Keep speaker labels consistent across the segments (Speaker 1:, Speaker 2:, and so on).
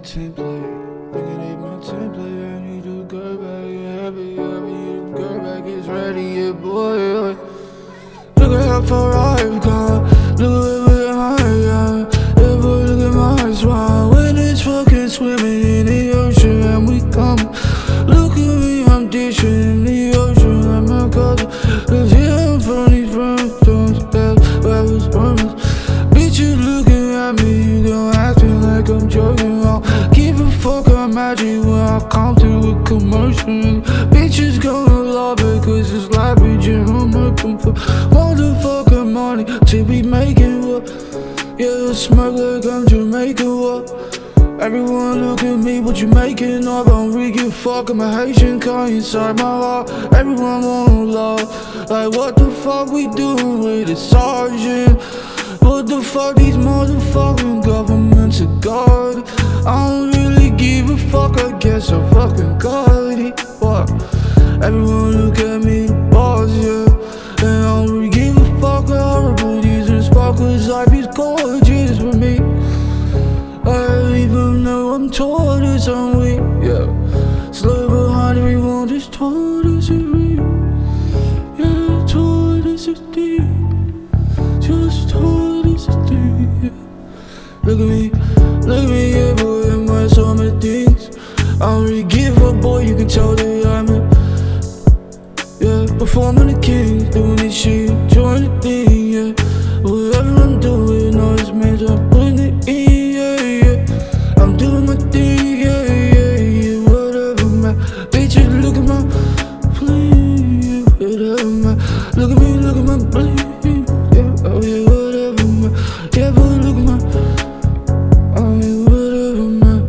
Speaker 1: template. Thinking ain't my template. I need to go back. Happy, you go back. It's ready, yeah, boy. Look at how far I've gone. Look at where I am. Yeah, boy, look at my smile. When it's fucking swimming in the ocean and we come. Look at me, I'm dishing in the ocean like my cousin. Cause yeah, I'm from these brownstones. That's where I was promised. Bitches looking at me, you don't ask me like I'm joking. I'll give a fuck, I'm magic when I come through a commercial. Bitches gonna love it cause it's like bitch, I'm looking for motherfucking money to be making what? Yeah, smirk like I'm Jamaican, what? Everyone look at me, what you making up? I don't really give a fuck, I'm a Haitian, caught inside my heart. Everyone wanna love, like what the fuck we doing with the sergeant? What the fuck these motherfucking governments are guard? I don't really give a fuck, I guess I fucking got it. What? Everyone look at me, boss, yeah. And I don't really give a fuck, horrible these and spark, cause life is gorgeous for me. I even know I'm told it's on weak, yeah. Slow behind everyone, just told us it's real. Yeah, told us it's deep. Just told us it's deep, yeah. Look at me, yeah, boy, am I so many things. I don't really give a boy, you can tell that I'm a, yeah, performing the king, doing this shit, join the thing, yeah. Whatever I'm doing, all this means I'm putting it in, yeah. I'm doing my thing, yeah. Whatever, man. Bitches, look at my fleet, yeah. Whatever, man. Look at me, look at my bleed, yeah. Oh, yeah, whatever, man. Yeah, boy, look at my, oh, yeah, whatever, man.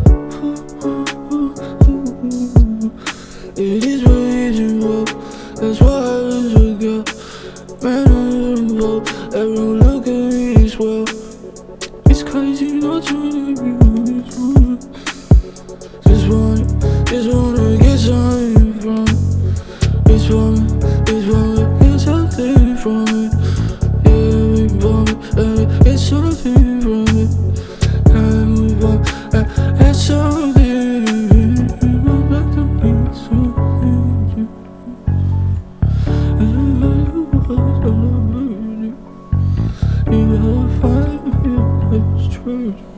Speaker 1: It is what it is, well. That's why I was a girl. Man, I'm involved. Everyone look at me as well. It's crazy not trying to be on this one. Just wanna get something from it. Just wanna get something from it. Yeah, we want it, get something from it. And we want get something. You will find it, it's true.